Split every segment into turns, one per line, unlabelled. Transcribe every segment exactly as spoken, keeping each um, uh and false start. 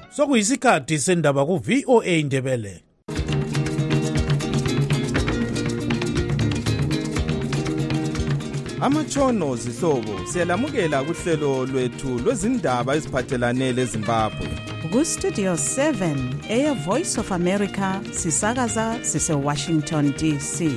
Sokuyisikhathi sendaba ku V O A Indebele.
Amatshono zihlobo siyalamukela kuhlelo lwethu lwezindaba eziphathelane leZimbabwe.
Ku Studio seven, Air Voice of America, sisakaza sise Washington D C.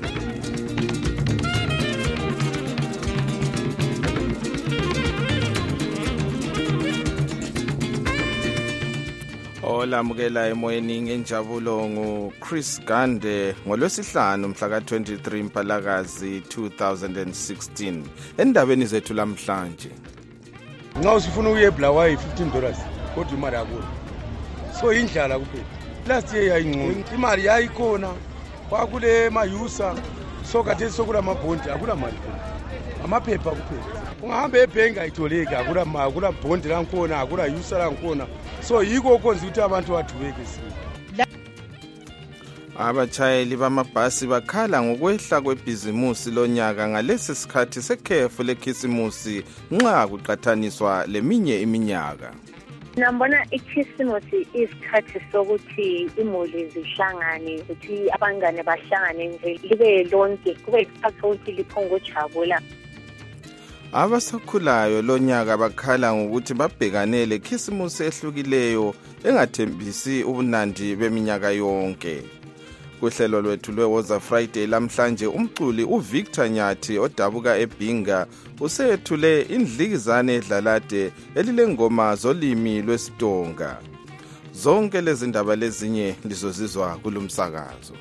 Olamukela emoyeni ngenjabulo ngu Chris Gande ngolwesihlanu mhla ka twenty-three Mpalakazi two thousand sixteen. Endabeni zethu lamhlanje.
Nxa usifuna ukuye eBulawayo fifteen dollars kodwa imali yakho. So indlala kuphela. Last year yayingcono. Imali yayikhona kwakule mayusa so kade sokula mabhondi akula mali. Amaphepha kuphela. Ungahamba ebhenki ayitholeki akula mali akula bhondi lankhona akula yusa lankhona. So yiko konza ukuthi abantu bathubeke sini.
Abatshayeli bamabhasi bakhala ngokwehla kwebhizimusi lonyaka ngalesi sikhathi sekhefu lekhisimusi nxa kuqathaniswa leminye iminyaka.
Nambona ikhisimusi isikhathi sokuthi imuli zihlangane ukuthi abangane bahlangane nje libe lonke kube isikhathi sokuthi liphongojabula.
Abasakhulayo lonyaka bakhala ngokuthi babhekane lekhisimusi ehlukileyo engathembisi ubunandi beminyaka yonke. Kuhlelo lwethu lweWoza Friday lamhlanje umculi uVictor Nyathi odabuka eBinga usethule indlikizane edlalade elilengoma zolimi lwesiTonga. Zonke lezi ndaba lezinye lizozizwa kulumsakazo.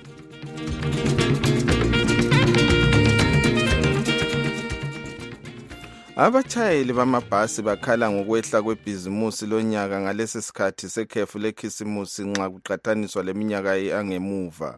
Abatshayeli bamabhasi bakhala ngokwehla kwebhizimusi lonyaka ngalesi sikhathi sekhefu lekhisimusi nxa kuqathaniswa leminyaka angemuva.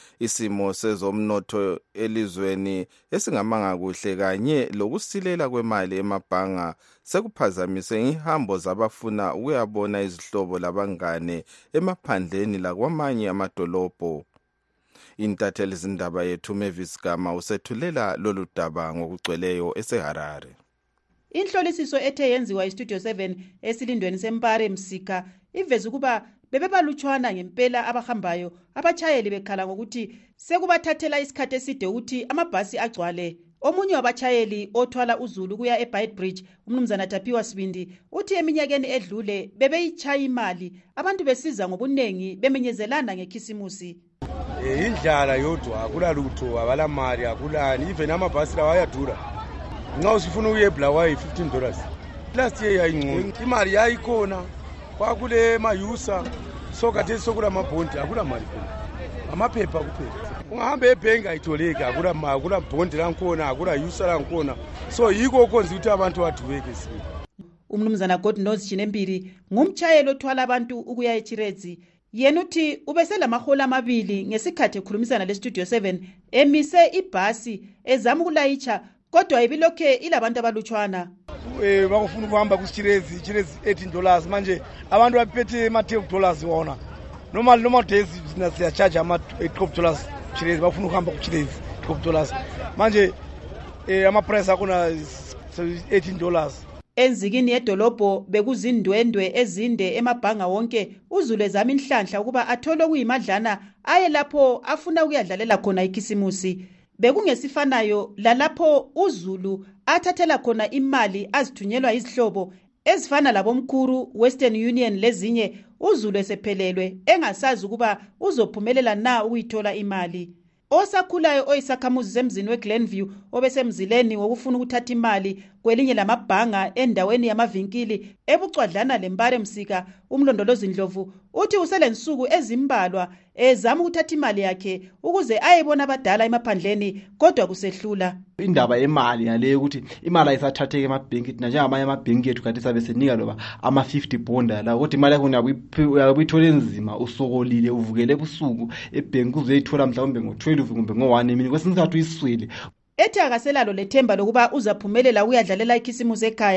Isimo sezomnotho elizweni esingamanga kuhle kanye lokusilela kwemali emabhanga sekuphazamise ihambo zabafuna ukuyabona izihlobo labangane emaphandleni lakwamanye amadolobho. Intatheli zindaba yethu Mavis Gama usethulela lolu daba ngokugcweleyo eseHarare.
Inhlolisiso ethe yenziwa iStudio seven esilindweni seMpare Msika iveza ukuba bebebalutshwana ngempela abahambayo abatshayeli bekhala ngokuthi sekubathathela isikhathi eside ukuthi amabhasi agcwale. Omunye wabatshayeli othwala uZulu kuya eBeitbridge umnumzana Tapiwa Sibindi uthi eminyakeni edlule bebeyitshaya imali abantu besiza ngobunengi bemenyezelana ngekhisimusi.
Eh indlala yodwa akula lutho abala mali akulani even amabhasi lawa ayadura. Nxa usifuna ukuye eBulawayo fifteen dollars. Last year yayingcono. Imali yayikhona kwakule mayusa so kade sokula mabhondi akula mali khona. Amaphepha kuphela. Ungahamba ebhenki ayitholeki akula mali akula bhondi lankhona akula yusa lankhona. So yiko konza ukuthi abantu bathubeke sini.
Umnumzana Godnoz Chinembiri ngumtshayeli othwala abantu ukuya eChirezi. Yena uthi ubeselamahola amabili ngesikhathi ekhulumisana leStudio seven emise ibhasi ezama ukulayitsha kodwa ibilokhe ilabantu abalutshwana.
Eh bakufuna ukuhamba kuSchirezi, iChirezi eighteen dollars manje abantu baphethe ama twelve dollars wona. Normal normal days siya charge ama twelve dollars Chirezi bafuna ukuhamba kuChirezi twelve dollars. Manje eh ama price akona eighteen dollars.
Enzikini yedolobho bekuzindwendwe ezinde emabhanga wonke uZulu ezama inhlanhla ukuba athole kuyimadlana aye lapho afuna ukuyadlalela khona ikhisimusi. Bekungesifanayo lalapho uZulu athathela khona imali azithunyelwa izihlobo ezifana labomkhuru Western Union lezinye uZulu esephelelwe engasazi ukuba uzophumelela na ukuyithola imali. Osakhulayo oyisakhamuzi semzini weGlenview obesemzileni wokufuna ukuthatha imali kwelinye lamabhanga endaweni yamavinkili ebucwadlana leMpare Msika umlondolozi Ndlovu uthi uselensuku ezimbalwa ezama ukuthatha imali yakhe ukuze ayebona abadala emaphandleni kodwa kusehlula.
Indaba yemali naleyo ukuthi imali ayisathatheke emabhenki thina njengamanye amabhenki ethu kade sabe senika loba ama fifty bonda la ukuthi imali yakho uyabuyithola enzima usokolile uvukele ebusuku ebhenki uzoyithola mhlawumbe ngo twelve kumbe ngo one emini kwesinye isikhathi uyiswile.
Ethi akaselalo lethemba lokuba uzaphumelela ukuyadlalela ikhisimusi ekhaya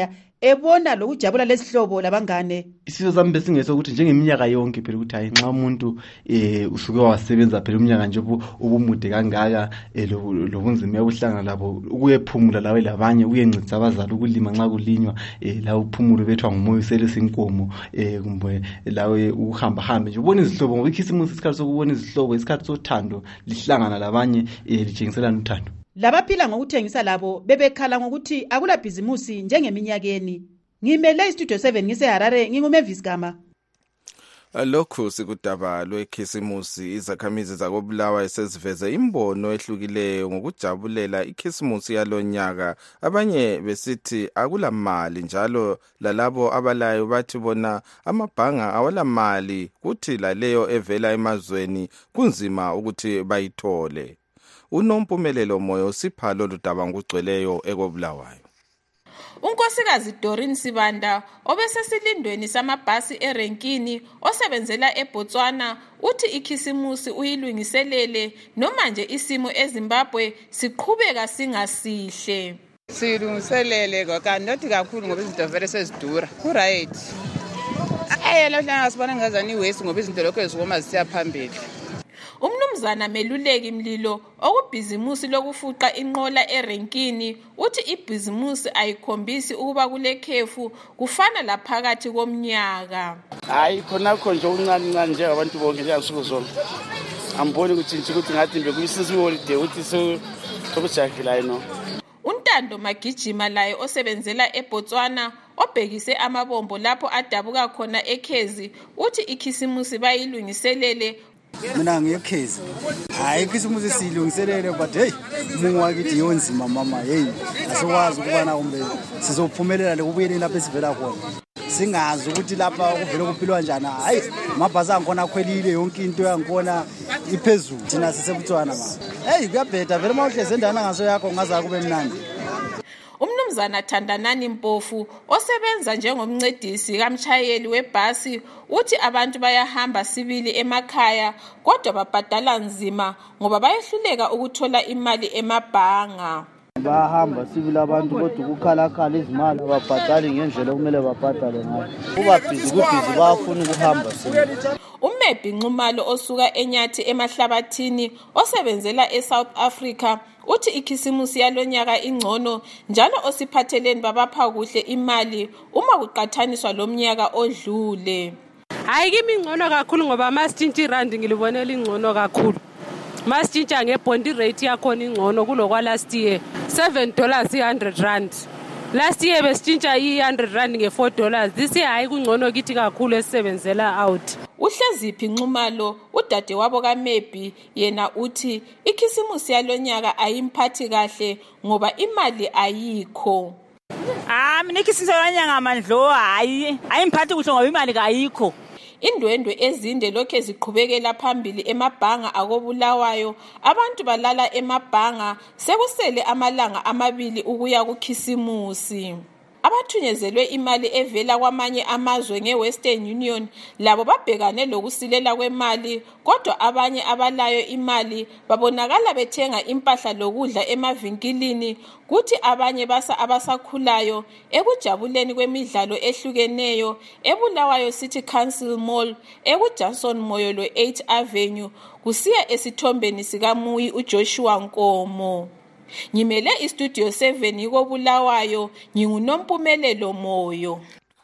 ebona lokujabula lesihlobo labangane.
Isizwe sami besingeso ukuthi njengeminyaka yonke phela ukuthi hayi nxa umuntu eh usuke wasebenza phela umnyaka nje ubumude kangaka lobunzima obuhlangana labo ukuyephumula lawe labanye uyencitsa abazali ukulima nxa kulinywa eh la uphumulo bethwa ngumoya usele sinkomo eh kumbe lawe uhamba hambe nje ubona izihlobo ngoba ikhisimusi isikhathi sokubona izihlobo isikhathi sothando lihlangana labanye eh litshengiselana uthando.
Labaphila ngokuthengisa labo bebekhala ngokuthi akula bhizimusi njengeminyakeni. Ngimele istudio seven ngiseHarare nginguMavis Gama.
Lokhu sikudaba lwekhisimusi izakhamizi zakobulawa eseziveze imbono ehlukileyo ngokujabulela ikhisimusi yalonyaka. Abanye besithi akula mali njalo lalabo abalayo bathi bona amabhanga awala mali kuthi laleyo evela emazweni kunzima ukuthi bayithole. Unompumelelo moyo usipha lolu daba ngugcweleyo ekobulawayo.
Unkosikazi Doreen Sibanda obesesilindweni samabhasi erenkini osebenzela eBotswana uthi ikhisimusi uyilungiselele noma nje isimo eZimbabwe siqhubeka singasihle.
Silungiselele kanti kakhulu ngoba izinto vele sezidura. Ku right. Eh lo hlanga sibona ngazani iwaste ngoba izinto lokho ezikoma zisiya phambili.
Umnumzana Meluleki Mlilo okubhizimusi lokufuqa inqola erenkini uthi ibhizimusi ayikhombisi ukuba kule khefu kufana laphakathi komnyaka.
Hayi khona konje uncane uncane nje abantu bonke njengasuku zonke. Amboni ukuthi nje ukuthi ngathi mbe kuyisisi holiday uthi so sokujagilayo no.
Untando Magijima laye osebenzela eBotswana obhekise amabombo lapho adabuka khona ekhezi uthi ikhisimusi bayilungiselele.
Mina ngiyekhezi hayi ikhisimusi silungiselele but hey mungwa kithi yonzima mama hey asikwazi ukubana kumbe sizophumelela lekubuyeleni lapha esivela khona singazi ukuthi lapha kuvele kuphilwa njani hayi amabhasi angikhona akhwelile yonke into yangikhona iphezulu thina sisebutswana mama hey kuyabheda vele mawuhleze endana ngaso yakho ngaza kube mnandi.
Umnumzana Thandanani Mpofu osebenza njengomncedisi kamshayeli webhasi uthi abantu bayahamba sibili emakhaya kodwa babhadala nzima ngoba bayehluleka ukuthola imali emabhanga.
Bahamba sibili abantu kodwa ukukhalakhala izimali ababhadali ngendlela okumele babhadale ngayo. Kuba busy kubhizi bayafuna ukuhamba sibili.
Umebhi Nxumalo osuka eNyathi emahlabathini osebenzela eSouth Africa uthi ikhisimusi yalonyaka ingcono njalo osiphatheleni babapha kuhle imali uma kuqathaniswa lomnyaka odlule.
Hayi kimi ingcono kakhulu ngoba masitshintshi rand ngilibonela ingcono kakhulu. Masitshintsa ngebond rate yakhona ingcono kulokwa last year seven dollars one hundred rand. Last year besitshintsa i one hundred rand nge four dollars. This year hayi kungcono kithi kakhulu esebenzela out.
Uhleziphi Nxumalo udade wabo kaMebhi yena uthi ikhisimusi yalonyaka ayimphathi kahle ngoba imali ayikho.
Ah mina ikhisimusi yalonyaka mandlo hayi ayimphathi kuhle ngoba imali ayikho.
Indwendwe ezinde lokho eziqhubekela phambili emabhanga akobulawayo abantu balala emabhanga sekusele amalanga amabili ukuya kukhisimusi. Abathunyezelwe imali evela kwamanye amazwe ngeWestern Union labo babhekane lokusilela kwemali kodwa abanye abalayo imali babonakala bethenga impahla lokudla emavinkilini kuthi abanye basa abasakhulayo ekujabuleni kwemidlalo ehlukeneyo eBulawayo City Council Mall ekuJohnson Moyolo eighth Avenue kusiya esithombeni sikaMuyi uJoshua Nkomo. Ngimele istudio seven ikobulawayo ngingunompumelelo moyo.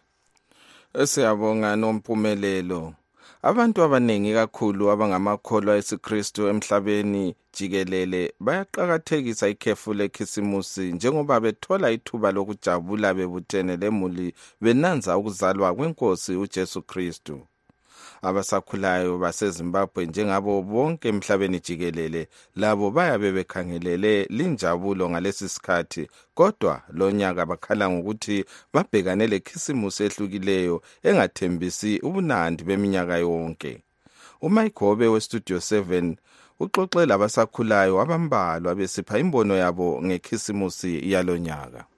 Siyabonga Nompumelelo. Abantu abanengi kakhulu abangamakholwa esiKristu emhlabeni jikelele bayaqhakathekisa ikhefu lekhisimusi njengoba bethola ithuba lokujabula bebuthene lemuli benanza ukuzalwa kweNkosi uJesu Kristu. Abasakhulayo baseZimbabwe njengabo bonke emhlabeni jikelele labo bayabe bekhangelele linjabulo ngalesi sikhathi kodwa lonyaka bakhala ngokuthi babhekane lekhisimusi ehlukileyo engathembisi ubunandi beminyaka yonke. uMayigobe weStudio seven uxoxela abasakhulayo abambalwa besipha imbono yabo ngekhisimusi yalonyaka.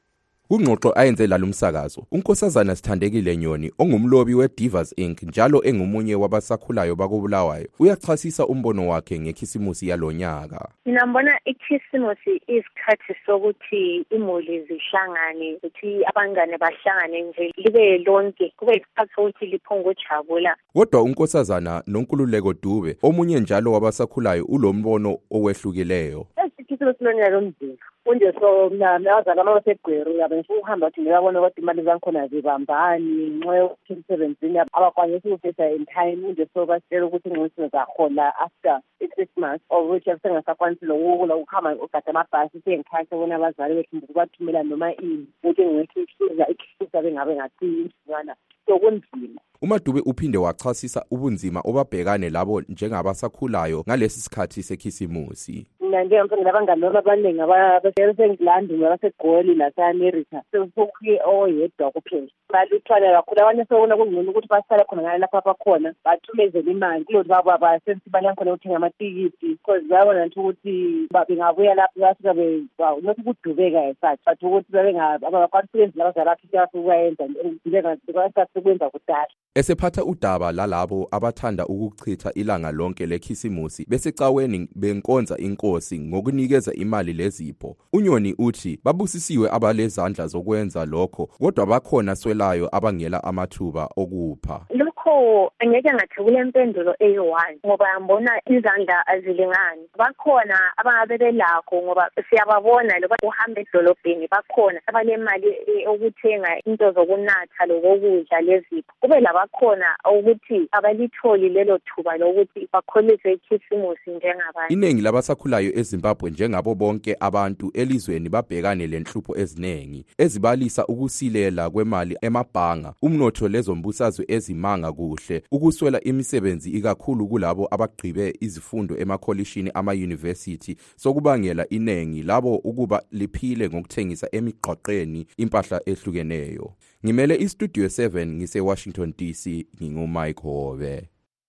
Kungxoxo ayenze lalumsakazo, uNkosazana Sithandekile Nyoni ongumlobi weDivas Incorporated njalo engumunye wabasakhulayo bakobulawayo uyachasisa umbono wakhe ngekhisimusi yalonyaka.
Mina ngibona ikhisimusi isikhathi sokuthi imuli zihlangane, ukuthi abangane bahlangane nje libe lonke, kube isikhathi sokuthi liphongojabula.
Kodwa uNkosazana noNkululeko Dube omunye njalo wabasakhulayo ulombono owehlukileyo.
Ikhisimusi lonyaka omzimba kunje so mina azana mawasegweru yabe uhamba uthi ngiyabona ukuthi imali zankhona zibambani nxa seventeen abakwanisa ukufisa in time nje so basicela ukuthi ngicela zahola after Christmas or which asengasakwanisi lokula ukuhamba ugada amabhasi sengikhathi bona abazali bethu ukubathumela noma ini ukuthi ngiyekhiza ikhisa bengabe ngathi njana so kunzima.
uMadube uphinde wachasisa ubunzima obabhekane labo njengabasakhulayo ngalesi sikhathi sekhisimusi.
Mina ngiyamfuna labangani abaningi abasengilandi nabasegoli laseAmerica sokukhe oyedwa kuphela baluthwana kakhulu abanye sokuna kungcono ukuthi basale khona ngale lapha abakhona bathumezele imali kulolu baba basensibani khona ukuthenga amatikiti because babona ukuthi bengabuya lapho basuka be nokuthi kudubeka esathi bathi ukuthi babengabakwanisi labazalaphi kuyenza ukudubeka kwasakwenza kudala.
Esephatha udaba lalabo abathanda ukuchitha ilanga lonke lekhisimusi besecaweni benkonza inkosi ngokunikeza imali lezipho. uNyoni uthi babusisiwe abalezandla zokwenza lokho kodwa bakhona swelayo abangela amathuba okupha.
Lokho angeke ngathi kule mpendulo eyi-one ngoba yambona izandla azilingani. Bakhona abangabe belakho ngoba siyababona loba uhambe edolobheni bakhona abanemali okuthenga into zokunatha lokudla lezipho. Kube labakhona ukuthi abalitholi lelo thuba lokuthi bakholise ikhisimusi njengabanye.
Iningi labasakhulayo eZimbabwe njengabo bonke abantu elizweni babhekane lenhlupho eziningi ezibalisa ukusilela kwemali emabhanga, umnotho lezombusazwe ezimanga kuhle, ukuswela imisebenzi ikakhulu kulabo abagqibe izifundo emakholishini ama-university sokubangela inengi labo ukuba liphile ngokuthengisa emigqaqeni impahla ehlukeneyo. Ngimele iStudio seven ngise Washington D C nginguMike Hobe.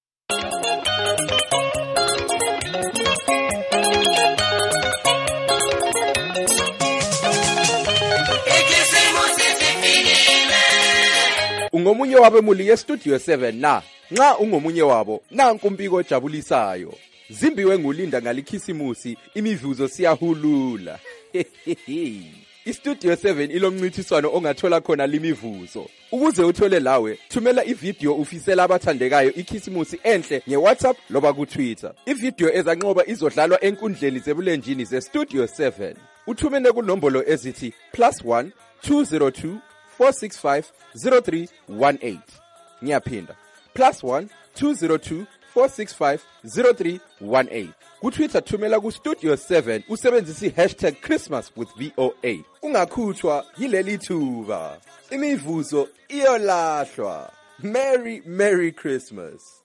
Ungomunye wabemuli yeStudio seven na nxa ungomunye wabo nanku umbiko ojabulisayo. Zimbiwe ngulinda ngalikhisimusi imivuzo siyahulula. iStudio seven ilomncithiswano ongathola khona limivuzo. Ukuze uthole lawe, thumela ivideo ufisela abathandekayo ikhisimusi enhle ngeWhatsApp loba kuTwitter. Ivideo ezanqoba izodlalwa enkundleni zebulenjini zeStudio seven. Uthumene kunombolo ezithi plus one two zero two four six five zero three one eight. Ngiyaphinda plus one two zero two four six five zero three one eight. KuTwitter thumela kuStudio seven usebenzisa iHashtag Christmas with V O A. Ungakhuthwa yileli thuba. Imivuzo iyolahlwa. Merry Merry Christmas.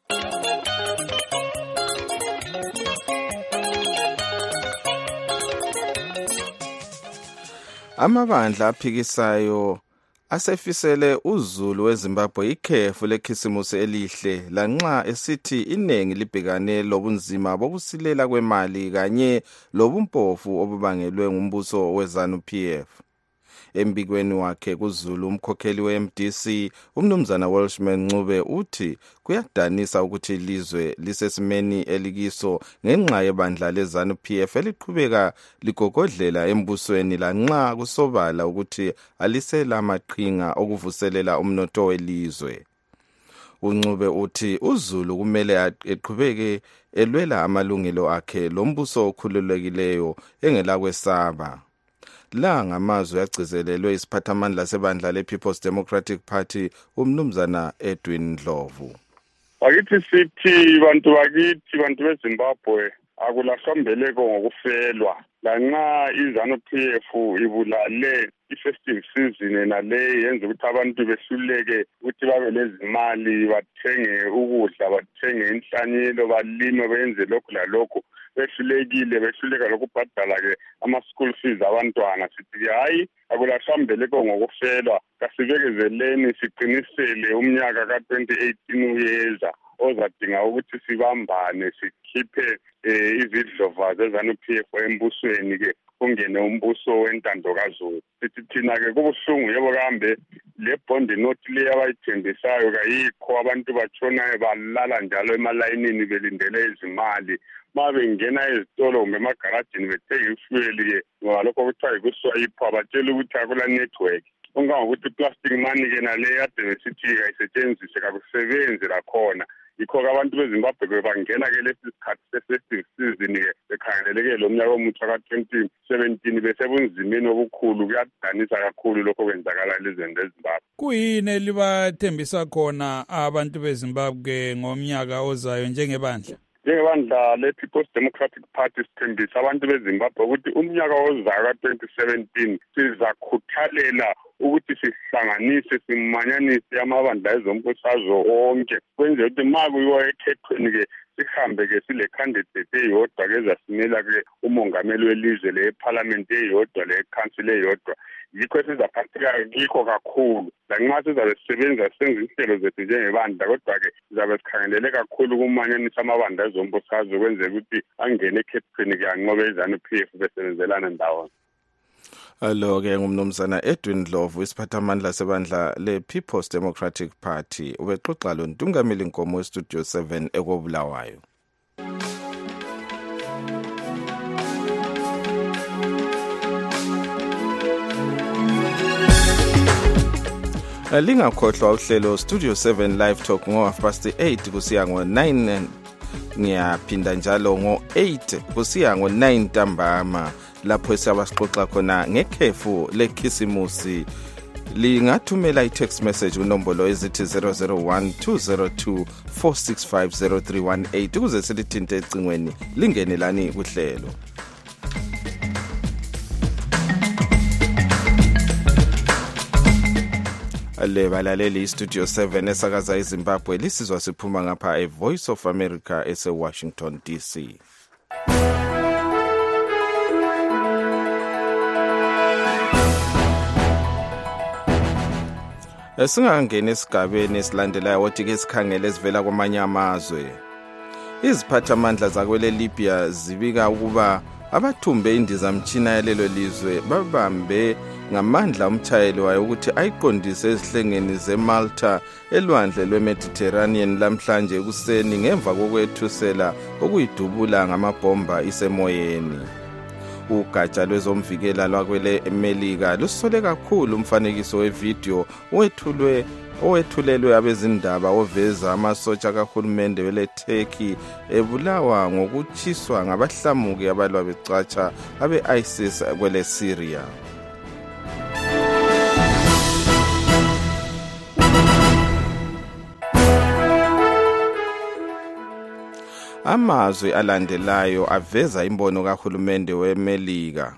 Amabandla aphikisayo asefisele uZulu weZimbabwe ikhefu lekhisimusi elihle lanxa esithi iningi libhekane lobunzima bokusilela kwemali kanye lobumpofu obubangelwe ngumbuso weZanu-P F. Embikweni wakhe kuZulu umkhokheli we-M D C umnumzana Welshman Ncube uthi kuyadanisa ukuthi ilizwe lisesimeni elikiso ngenxa yebandla leZanu-P F eliqhubeka ligogodlela embusweni lanxa kusobala ukuthi alisela amaqhinga okuvuselela umnotho welizwe. uNcube uthi uZulu kumele eqhubeke elwela amalungelo akhe lombuso okhululekileyo engela kwesaba. La ngamazwi agcizelelwe isiphathamandla sebandla lePeople's Democratic Party umnumzana Edwin Ndlovu.
Bakithi sithi bantu bakithi bantu beZimbabwe akulahlambeleko ngokufelwa lanxa iZanu-P F ibulale i-festive season nale yenza ukuthi abantu behluleke ukuthi babe lezimali bathenge ukudla bathenge inhlanyelo balime benze lokhu lalokhu behlulekile behluleka lokubhadala ke ama-school fees abantwana sithi hayi akulahlambeleko ngokufelwa kasibekezeleni siqinisele umnyaka ka twenty eighteen uyeza ozadinga ukuthi sibambane sikhiphe izidlova zeZanu-P F embusweni ke ungene umbuso wentando kaZulu. Sithi thina-ke kubuhlungu yebo kambe le bond note le abayithembisayo kayikho, abantu batshonayo balala njalo emalayinini belindele izimali. Ma bengena ezitolo kumbe emagarajini bethenga ifuel-ke ngoba lokho kuthiwa yikuswayipha, batshela ukuthi akula network. Ungangokuthi plastic money-ke nale kade besithi kayisetshenziswe kakusebenzi lakhona. Yikho-ke abantu beZimbabwe bangena-ke lesi sikhathi se-festive season-ke bekhangeleleke lo mnyaka omutsha ka-twenty seventeen besebunzimeni obukhulu. Kuyadanisa kakhulu lokho kwenzakala elizweni leZimbabwe.
Kuyini elibathembisa khona abantu beZimbabwe ngomnyaka ozayo njengebandla?
Njengebandla le-People's Democratic Party sithembisa abantu beZimbabwe ukuthi umnyaka ozayo ka-twenty seventeen sizakhuthalela ukuthi sihlanganise simanyanise amabandla ezombusazwe onke, kwenzela ukuthi ma kuyiwa ekhethweni-ke sihambe-ke sile candidate eyodwa kezasimela-ke umongameli welizwe le-parliament eyodwa le-council eyodwa. Yikho sizaphatheka kikho kakhulu, lanxa sizabe sisebenza senza inhlelo zethu njengebandla, kodwa-ke sizabe sikhangelele kakhulu kumanyanisa amabandla ezombusazwe kwenzela ukuthi angene ekhethweni-ke anqobe iZANU-P F besebenzelana ndawonye.
Lo-ke ngumnumzana Edwin Ndlovu, isiphathamandla sebandla le-People's Democratic Party, ubexoxa lo Ntungameli Nkomo weStudio seven ekobulawayo. Lingakhohlwa uhlelo Studio seven Live Talk ngo half past eight kusiya ngo nine, ngiyaphinda njalo ngo eight kusiya ngo nine ntambama, lapho siyabasixoxa khona ngekhefu lekhisimusi. Lingathumela i-text message kunombolo ezithi zero zero one two zero two four six five zero three one eight ukuze silithinte ecingweni lingenelani kuhlelo. Le balaleli iStudio seven esakaza eZimbabwe lisizwa siphuma ngapha eVoice of America ese-Washington D C. Esingangena esigabeni esilandelayo wothi ke sikhangele sivela kwamanye amazwe. Iziphathamandla zakwele Libya zibika ukuba abathumbe indizamtshina yalelo lizwe babambe ngamandla umtshayeli wayo ukuthi ayiqondise ezihlengeni zeMalta elwandle lweMediterranean lamhlanje ekuseni ngemva kokwethusela okuyidubula ngamabhomba isemoyeni. Ugatsha lwezomvikela lwakwele eMelika lusole kakhulu umfanekiso wevideo owethulwe owethulelwe abezindaba oveza amasotsha kahulumende wele Turkey ebulawa ngokutshiswa ngabahlamuki abalwa becatsha abe-ISIS kwele Syria. Amazwi alandelayo aveza imbono kahulumende weMelika.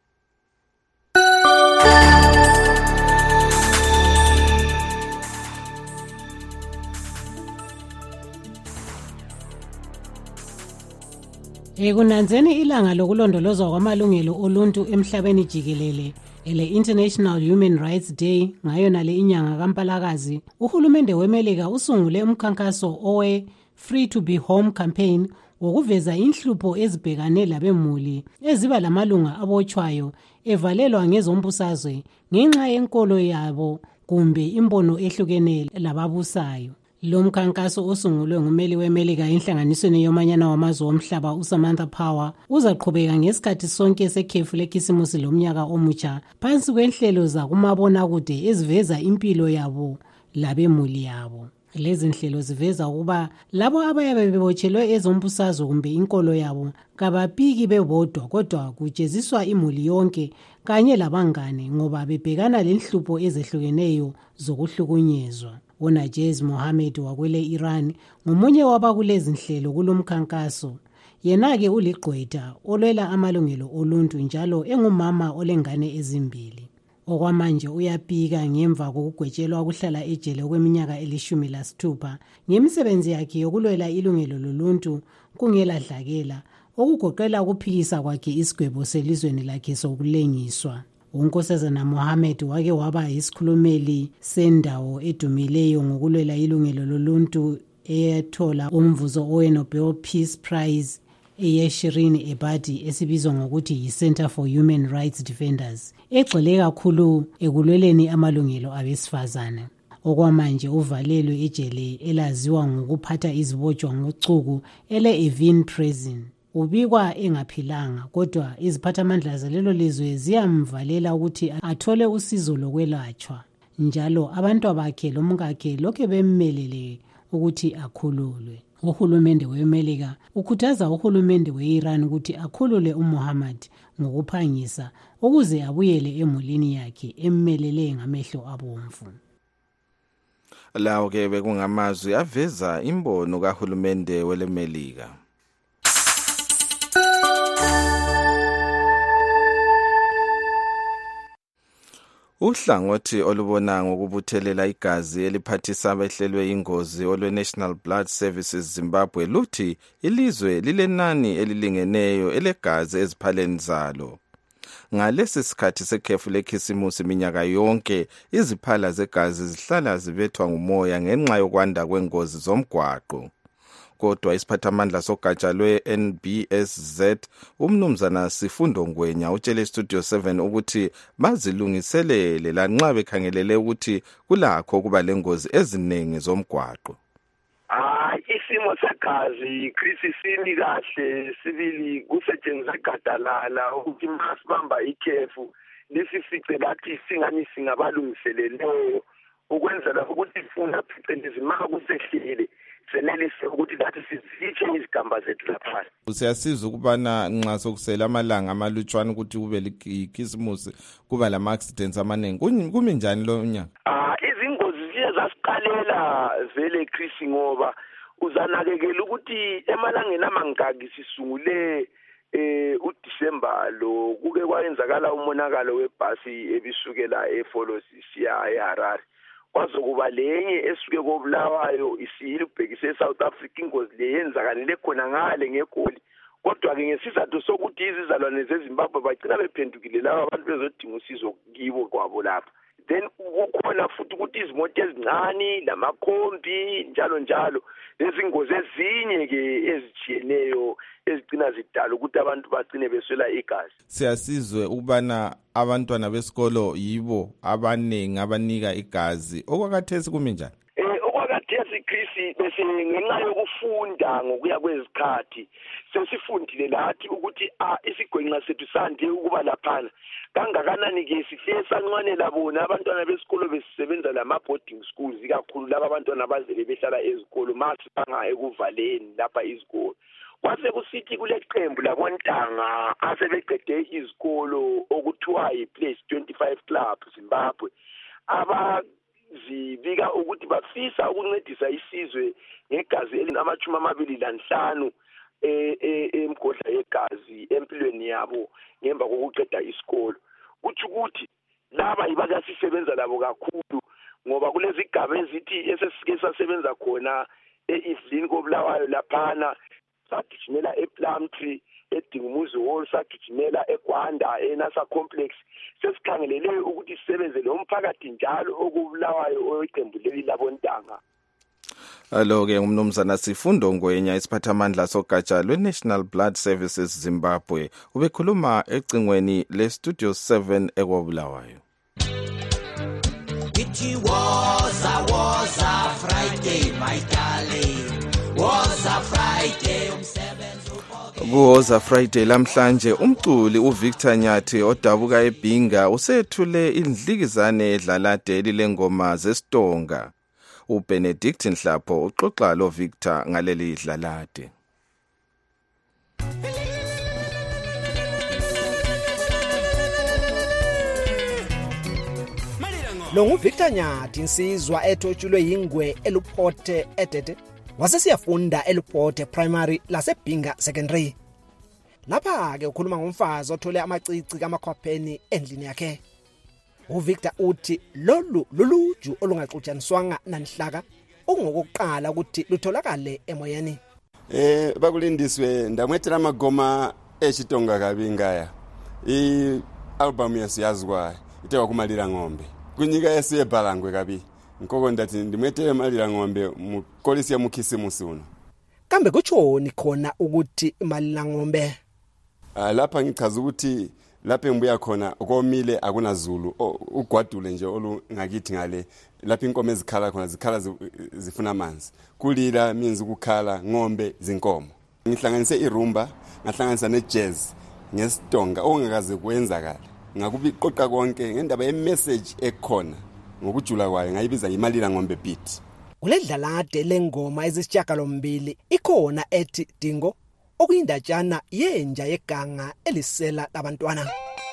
Ekunanzeni ilanga lokulondolozwa kwamalungelo oluntu emhlabeni jikelele, ele International Human Rights Day ngayo nale inyanga kaMpalakazi, uhulumende weMelika usungule umkhankaso owe Free to be Home campaign wokuveza inhlupho ezibhekane labemuli eziba lamalunga abotshwayo evalelwa ngezombusazwe ngenxa yenkolo yabo kumbe imbono ehlukene lababusayo. Lo mkhankaso osungulwe ngumeli weMelika enhlanganisweni yomanyana wamazwe omhlaba uSamantha Power uzaqhubeka ngesikhathi sonke sekhefu lekhisimusi lomnyaka omutsha phansi kwenhlelo zakumabonakude eziveza impilo yabo labemuli yabo. Lezi nhlelo ziveza ukuba labo abayabe bebotshelwe ezombusazwe kumbe inkolo yabo kabapiki bebodwa, kodwa kujeziswa imuli yonke kanye labangane ngoba bebhekana lenhlupho ezehlukeneyo zokuhlukunyezwa. uNajez Mohammed wakwele Iran ngomunye wabakulezi nhlelo kulomkhankaso. Yena-ke uligqwetha olwela amalungelo oluntu njalo engumama olengane ezimbili. Okwamanje uyapika ngemva kokugwetshelwa ukuhlala ejele kweminyaka elishumi lasithupha ngemisebenzi yakhe yokulwela ilungelo loluntu kungeladlakela, okugoqela ukuphikisa kwakhe isigwebo selizweni lakhe sokulengiswa. uNkosazana Mohammed wake waba yisikhulumeli sendawo edumileyo ngokulwela ilungelo loluntu eyathola umvuzo oweNobel Peace Prize eyeShirini Ebadi esibizwa ngokuthi yi-Center for Human Rights Defenders egxile kakhulu ekulweleni amalungelo abesifazane. Okwamanje uvalelwe ejele elaziwa ngokuphatha izibotshwa ngocuku ele-Evin Prison. Ubikwa engaphilanga kodwa iziphathamandla zalelo lizwe ziyamvalela ukuthi athole usizo lokwelatshwa. Njalo abantu bakhe lomkakhe lokhe bemmelele ukuthi akhululwe. Uhulumende weMelika ukhuthaza uhulumende weIran ukuthi akhulule uMuhammad ngokuphangisa ukuze abuyele emulini yakhe emmelele ngamehlo abomvu.
Lawo ke bekungamazwi aveza imbono kahulumende weleMelika. Uhlangothi olubona ngokubuthelela igazi eliphathisa abehlelwe ingozi olwe-National Blood Services Zimbabwe luthi ilizwe lilenani elilingeneyo elegazi eziphaleni zalo. Ngalesi sikhathi sekhefu lekhisimusi minyaka yonke iziphala zegazi zihlala zibethwa ngumoya ngenxa yokwanda kwengozi zomgwaqo. Kodwa isiphathamandla sogatsha lwe-N B S Z umnumzana Sifundo Ngwenya utshele Studio seven ukuthi bazilungiselele lanxa bekhangelele ukuthi kulakho ukuba lengozi eziningi zomgwaqo.
Ah, isimo segazi Chris simi kahle sibili kusetshenziswa gadalala ukuthi masibamba ikhefu lesifice lathi singani singabalungiseleleyo ukwenzela ukuthi ifuna phecelezi maka kusehlile senelise ukuthi lathi sizitshe izigamba zethu lapha.
Siyasiza ukubana nxa sokusela amalanga amalutshwana ukuthi kube likhisimusi kuba lama accidents amaningi kumi njani lo nyaka?
Ah, izingozi ziye zasiqalela vele Chris ngoba uzanakekela ukuthi emalangeni amangaki sisungule eh uDisemba lo kuke kwayenzakala umonakalo webhasi ebisukela eFolosi siya eHarare. Kwazokuba lenye esuke kobulawayo isiyibhekise eSouth Africa ingozi leyenzakalele khona ngale ngegoli. Kodwa ke ngesizathu sokuthi izizalwane zeZimbabwe bagcina bephendukile laba abantu bezodinga usizo kibo kwabo lapha. Then ukukhona futhi ukuthi izimoto ezincane lamakhombi njalo njalo lezingozi ezinye ke ezijiyeneyo ezigcina zidala ukuthi abantu bagcine beswela igazi.
Siyasizwe ukubana abantwana besikolo yibo abaningi abanika igazi. Okwakathesi kumi njani?
Eh okwakathesi Chris bese ngenxa yokufunda ngokuya kwezikhathi sesifundile lathi ukuthi ah isigwenqa sethu sande ukuba laphana kangakanani ke sihle sancane labona abantwana besikolo besisebenza lama boarding schools ikakhulu laba abantwana abazele behlala ezikolo mase banga ekuvaleni lapha izikolo. Kwase kusithi kule qembu labontanga asebeqede izikolo okuthiwa yiPlace twenty-five Club Zimbabwe aba zibika ukuthi bafisa ukuncedisa isizwe ngegazi elinamachumi amabili lanhlanu emgodla yegazi empilweni yabo ngemva kokuqeda isikolo. Kuthi ukuthi laba yibakasisebenza labo kakhulu ngoba kulezi igaba ezithi esesike sasebenza khona eEvelyn kobulawayo laphana sagijimela ePlumtree eDingumuzi Hall sagijimela eGwanda eNasa Complex sesikhangelele ukuthi sisebenze lo mphakathi njalo okubulawayo oyiqembu leli labontanga.
Alo ke umnumzana Sifundo Ngwenya isiphathamandla sogatsha lwe-National Blood Services Zimbabwe ubekhuluma ecingweni le-Studio seven ekobulawayo.
It was a was a Friday my darling was a Friday umsebenzi
Kuwoza Friday lamhlanje umculi uVictor Nyathi odabuka eBhinga usethule indlikizane edlalade lengoma zesitonga. uBenedict Nhlapho uxoxa lo Victor ngaleli dlalade.
Lo nguVictor Nyathi insizwa ethotshulwe yingwe eLuphote eDede wasesiyafunda eLuphote Primary laseBhinga Secondary. Lapha ke ukhuluma ngomfazi othole amacici kaMakhwapheni endlini yakhe. uVictor uthi lolu luluju olungaxutshaniswanga nanhlaka okungokuqala ukuthi lutholakale emoyeni.
Eh bakulindiswe ndamwethela amagoma echitonga kabingaya. I album yasiyazwa itewa kumalira ngombe. Kunyika yesiye balangwe kabi. Nkoko ndati ndimwethele malira ngombe mukolisi ya mukhisimusi uno.
kambe kutshoni khona ukuthi imali langombe
Ah lapha ngichaza ukuthi lapha engibuya khona komile akunazulu ugwadule nje olungakithi ngale lapha inkomo ezikhala khona zikhala zifuna amanzi kulila means ukukhala ngombe zinkomo ngihlanganise irumba ngahlanganisa nejazz ngestonga ongakaze kwenzakala ngakubiqoqa konke ngendaba yemessage ekhona ngokujula kwayo ngayibiza imali langombe beat
kuledlalade lengoma ezisishiyagalombili ikhona ethi Dingo okuyindatshana yenja yeganga elisela labantwana.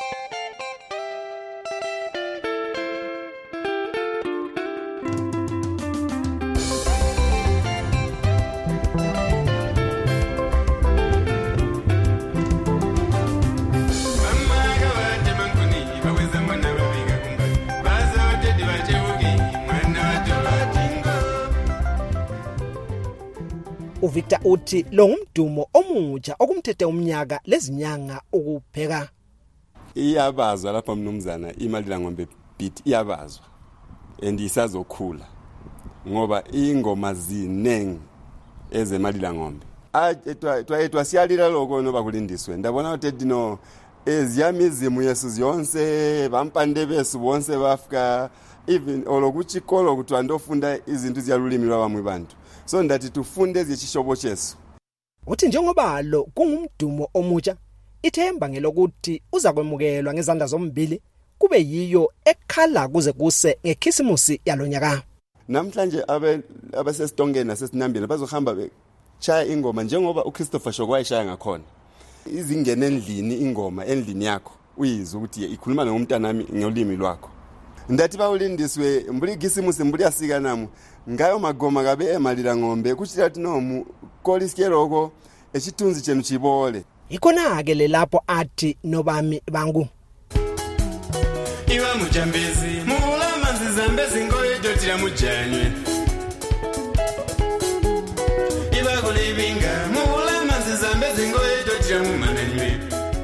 uVictor uthi lo ngumdumo omutsha okumthethe umnyaka lezinyanga ukupheka.
Iyabazwa lapha mnumzana imali langombe beat iyabazwa and isazokhula ngoba ingoma zineng ezemali langombe. Atwa twayetwa siyalila lokho noba kulindiswe ndabona ukuthi no eziyamizimu yesu ziyonse bampande besu bonse bafika even olokuthi kolo ukuthi andofunda izinto ziyalulimi lwabamwe bantu. So ndathi tufunde ezichishobo chesu.
Uthi njengoba lo kungumdumo omutsha ithemba ngelokuthi uza kwemukelwa ngezandla zombili kube yiyo ekhala kuze kuse ngekhisimusi yalonyaka.
Namhlanje abe abasesitongeni nasesinambini bazohamba bechaya ingoma njengoba uChristopher Shokwa eshaya ngakhona. Izingene endlini ingoma endlini yakho uyizwa ukuthi ikhuluma nomntanami ngolimi lwakho. Ndathi bawulindiswe mbuligisimusi mbuliyasika namu ngayo magoma kabe emalila ngombe kuchirathi nomu kolisikero echithunzi chenu chibole
ikona ke lelapho athi nobami bangu
iwa mujambezi mula manzi zambezi ngoye dotira mujanywe iwa kulibinga mula manzi zambezi ngoye dotira mumananywe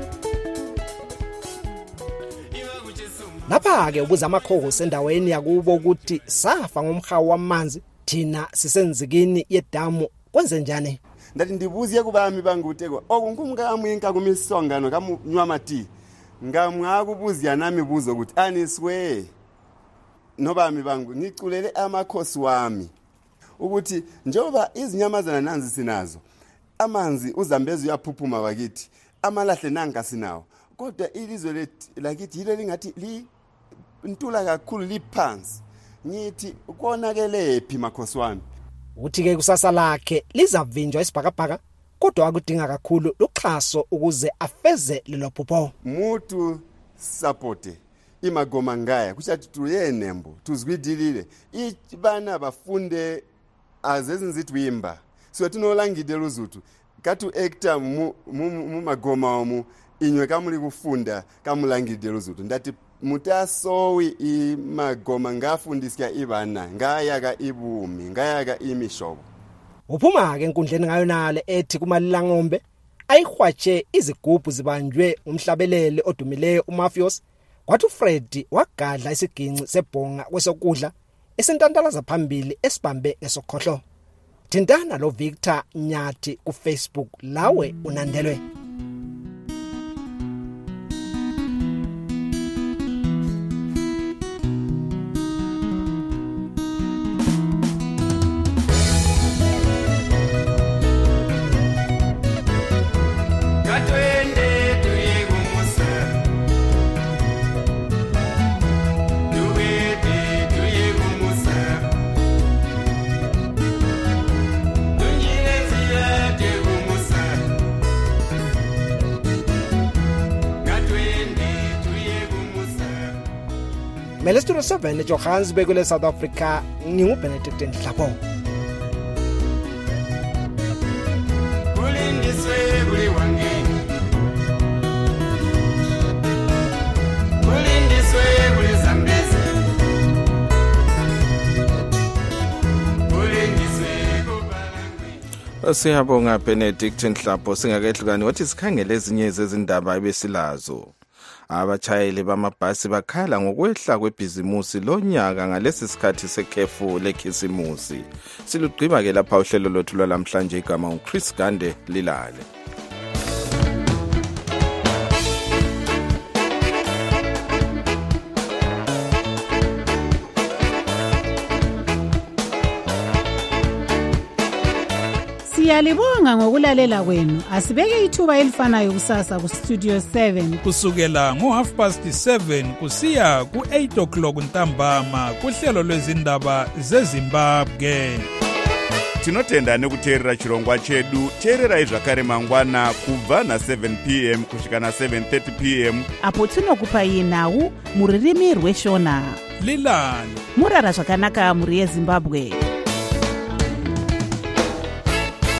lapha ke ubuza amakhoho sendaweni yakubo ukuthi safa ngomhawu wamanzi thina sisenzikini yedamu kwenze njani.
Ndathi ndibuziye kubami banguteko okunkumkami inkakumisongano kamunywamati ngamwakubuziya nami buzo ukuthi aniswe nobami bangu ngiculele amakhosi wami ukuthi njengoba izinyamazana nanzi sinazo amanzi uzambezi uyaphuphuma bakithi amalahle nanga sinawo kodwa ilizwe lakithi yile lingathi li ntula kakhulu liphansi ngithi konakele phi makhosi wami.
Uthi ke kusasa lakhe lizavinjwa isibhakabhaka kodwa akudinga kakhulu uxhaso ukuze afeze lelo phupho.
Mutu supporte imagoma ngaya kuchathi tuyenembo tuzwidilile ibana bafunde azezinzithi wimba so tinolangide luzuthu katu actor mu mu magoma mu inywe kamuli kufunda kamulangide luzuthu ndati mutasowi imagoma ngafundisya ibana ngayaka ibumi ngayaka imishobo.
Uphuma ke enkundleni ngayo nale ethi kumalila ngombe ayihwatshe izigubhu zibanjwe umhlabelele odumileyo uMafios kwathi uFred wagadla isiginci sebhonga kwesokudla esentantalaza phambili esibambe esokhohlo. Thintana lo Victor Nyathi ku Facebook lawe unandelwe. Melestro seven Johannesburg le South Africa ngingu Benedict Nhlapo.
Kulindiswe kuli wange Kulindiswe kuli Zambezi Kulindiswe
kubalangwe. Siyabonga Benedict Nhlapo singakehlukani wathi sikhangele ezinye zezindaba ebesilazo. Abachayeli bamabhasi bakhala ngokwehla kwebhizimusi lonyaka ngalesi sikhathi sekhefu lekhisimusi. Silugqiba ke lapha uhlelo lothu lwalamhlanje igama uChris Gande Lilale.
Siyalibonga ngokulalela kwenu. Asibeke ithuba elifanayo kusasa ku Studio seven
kusukela ngo half past seven kusiya ku eight o'clock ntambama kuhlelo lwezindaba zeZimbabwe.
Tinotenda nekuteerera chirongwa chedu. Teererai zvakare mangwana kubva na seven p m kusvika na seven thirty p m
apo tinokupai nhau muririmi rweshona.
Lilani
murara zvakanaka muri yeZimbabwe.